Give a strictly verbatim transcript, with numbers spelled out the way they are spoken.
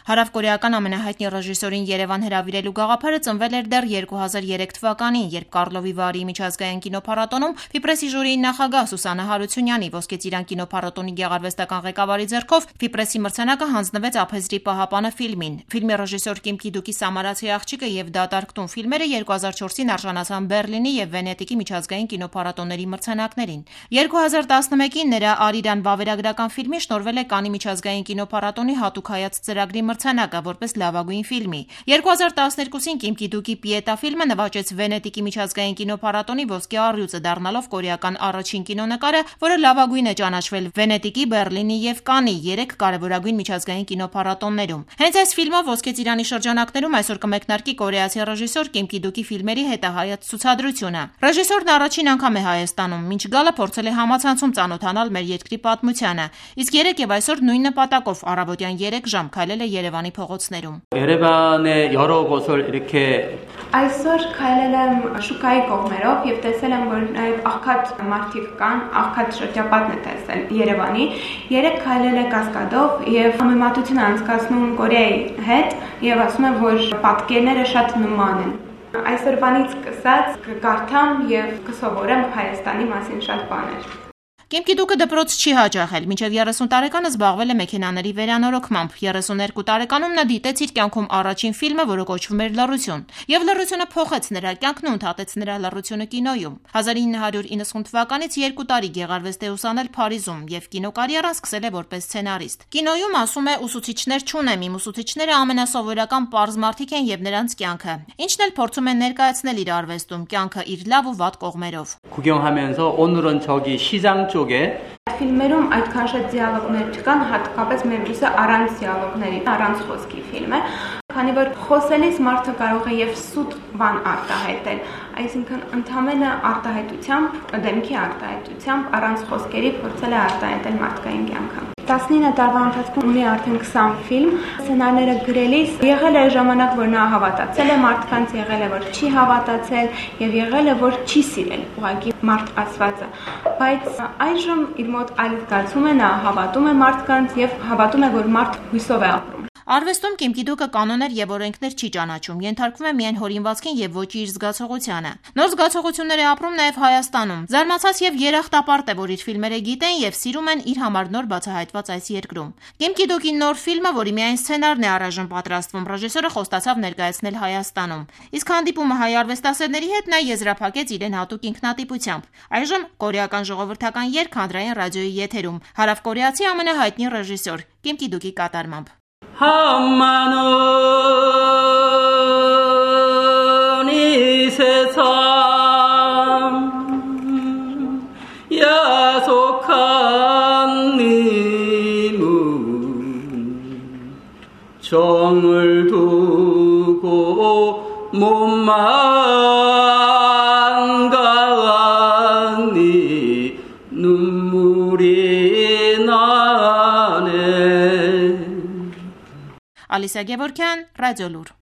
Հարավկորեական ամենահայտնի ռեժիսորին Երևան հրավիրելու գաղափարը ծնվել էր դեռ երկու հազար երեք թվականին, երբ Կառլովի Վարի միջազգային կինոփառատոնում Ֆիպրեսի ժյուրիի նախագահ Սուսաննա Հարությունյանի Ոսկեծիրան կինոփառատոնի գեղարվեստական ղեկավարի ձեռքով Ֆիպրեսի մրցանակը հանձնվեց Ափեզրի պահապանը ֆիլմին։ Ֆիլմի ռեժիսոր Կիմ Կի-դուկի Սամարացի աղջիկը եւ Դատարկ տուն ֆիլմերը երկու հազար չորսին արժանացան Բեռլինի եւ Վենետիկի միջազգային կինոփառատոների մրցանակներին։ երկու հազար տասնմեկին նրա Արիրան վավերագրական ֆիլմի շնորհվել է Կաննի միջազգային կինոփառատոնի հատուկ հայաց ծրագրի մրցանակը որպես լավագույն ֆիլմի։ երկու հազար տասներկուսին Կիմ Կի-դուկի Պիետա ֆիլմը նվաճեց Վենետիկի միջազգային կինոփառատոնի ոսկե առյուծը, դառնալով կորեական առաջին կինոնկարը, որը լավագույն է ճանաչվել Վենետիկի, Բեռլինի եւ Կաննի երեք կարևորագույն միջազգային կինոփառատոններում։ Հենց այս ֆիլմով Ոսկե ծիրանի շրջանակներում այսօր կմեկնարկի կորեացի ռեժիսոր Կիմ Կի-դուկի ֆիլմերի հետահայաց ցուցադրությունը։ Ռեժիսորն առաջին անգամ է Հայաստանում, մինչ գալը փորձել է համացանցում ծանոթանալ մեր երկրի պատմությանը, իսկ երեք եւ այսօր նույն նպատակով առավոտյան երեք ժամ քայլել է Երևանի փողոցներում։ Երևանի 여러 곳을 이렇게 Այսօր քայլել եմ շուկայի կողմերով եւ տեսել եմ, որ նաեւ աղքատ մարդիկ կան, աղքատ շրջապատն է տեսել Երևանի։ Երեք քայլել է Կասկադով եւ համեմատություն անցկացնում Կորեայի հետ եւ ասում եմ, որ պատկերները շատ նման են։ Այսօրվանից սկսած կկարդամ եւ կսովորեմ Հայաստանի մասին շատ բաներ։ Կիմ Կի-դուկը դպրոց չի հաճախել, մինչև երեսուն տարեկանը զբաղվել է մեքենաների վերանորոգմամբ։ երեսուներկու տարեկանում նա դիտեց իր կյանքում առաջին ֆիլմը, որը կոչվում էր Լռություն, եւ լռությունը փոխեց նրա կյանքն ու ընդհատեց նրա լռությունը կինոյում։ հազար ինը հարյուր իննսուն թվականից երկու տարի գեղարվեստ է ուսանել Փարիզում եւ կինոկարիերան սկսել է որպես սցենարիստ։ Կինոյում, ասում է, ուսուցիչներ չունեմ, իմ ուսուցիչները ամենասովորական պարզ մարդիկ են եւ նրանց կյանքը, ինչն էլ փորձում են ներկայացնել իր արվեստում, կյանքը իր լավ ու վատ կողմերով։ 구경하면서 오늘은 저기 시장 쪽에 Ֆիլմերում այդքան շատ դիալոգներ չկան, հատկապես մեր մյուսը առանց դիալոգների, առանց խոսքի ֆիլմ է, քանի որ խոսելիս մարդը կարող է եւ սուտ բան արտահայտել, այսինքն ընդհանրապես արտահայտությամբ, դեմքի արտահայտությամբ առանց խոսքերի փորձել է արտահայտել մարդկային կյանքը։ տասնինը տարվա ընթացքում ունի արդեն քսան ֆիլմ, սցենարները գրելիս եղել է ժամանակ, որ նա հավատացել է մարդկանց, եղել է, որ չի հավատացել եւ եղել է, որ չի սիրել ուղղակի մարդ ասվածը, բայց այժմ իր մոտ այլ զգացում է, նա հավատում է մարդկանց եւ հավատում է, որ մարդ հույսով է ապրում։ Արվեստում Կիմ Կի-դուկը կանոններ եւ օրենքներ չի ճանաչում, ենթարկվում է միայն հորինվածքին եւ ոչ իր զգացողությանը։ Նոր զգացողություններ է ապրում նաեւ Հայաստանում։ Զարմացած եւ երախտապարտ է, որ իր ֆիլմերը գիտեն եւ սիրում են իր համար նոր բացահայտված այս երկրում։ Կիմ Կի-դուկի նոր ֆիլմը, որի միայն սցենարն է առայժմ պատրաստվում, ռեժիսորը խոստացավ ներկայացնել Հայաստանում։ Իսկ հանդիպումը հայ արվեստասերների հետ նա եզրափակեց իրեն հատուկ ինքնատիպությամբ։ Այժմ կորեական ժողովրդական երգ հանրային ռադիոյի եթերում հարավկորեացի ամենահայտնի ռեժիսոր Կիմ Կի-դուկի կատարմամբ։ 한마는 이 세상 야속한 님은 정을 두고 몸만 가니 눈물이 나네 Ալիսա Գևորգյան, Ռադիոլուր։